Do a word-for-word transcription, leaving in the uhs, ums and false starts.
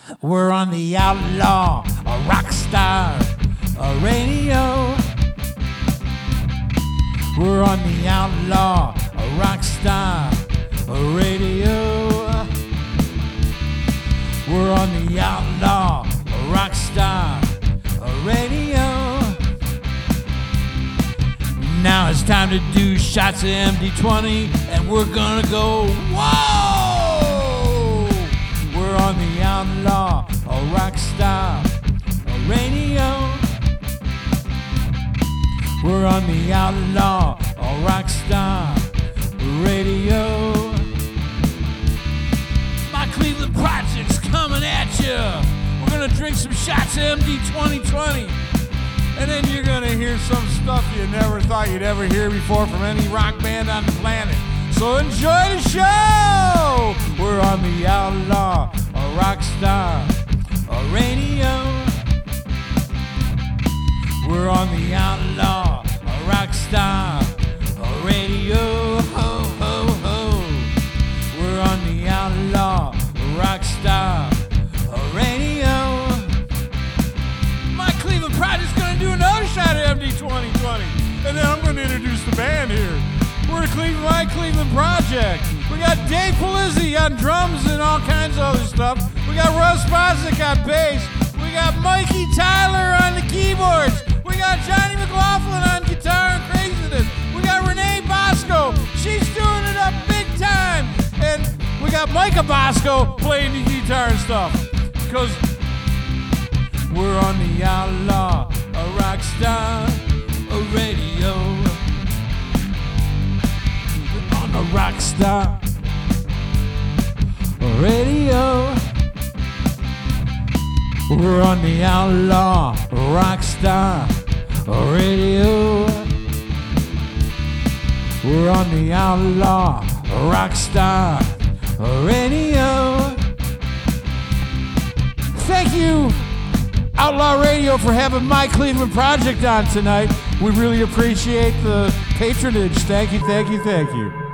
We're on the Outlaw Rockstar Radio. We're on the Outlaw Rockstar Radio. We're on the Outlaw Rockstar Radio. Now it's time to do shots of M D twenty, and we're gonna go, whoa! We're on the Outlaw Rockstar Radio. We're on the Outlaw Rockstar Radio. My Cleveland Project's coming at you. We're gonna drink some shots of M D twenty twenty. And then you're gonna hear some stuff you never thought you'd ever hear before from any rock band on the planet. So enjoy the show! We're on the Outlaw Rockstar Radio. We're on the Outlaw Rockstar Radio. Ho, ho, ho. We're on the Outlaw Rockstar Radio. My Cleveland Project's gonna do another shot of M D twenty twenty. And then I'm gonna introduce the band here. We're the Cleveland, My Cleveland Project. We got Dave Palizzi on drums and all kinds of other stuff. We got Russ Bosnick on bass. We got Mikey Tyler on the keyboards. We got Johnny McLaughlin on guitar and craziness. We got Renee Bosco. She's doing it up big time. And we got Micah Bosco playing the guitar and stuff. Because we're on the Outlaw Rockstar Radio. We're on the Rockstar Radio. We're on the Outlaw Rockstar Radio. We're on the Outlaw Rockstar Radio. Thank you, Outlaw Radio, for having My Cleveland Project on tonight. We really appreciate the patronage. Thank you, thank you, thank you.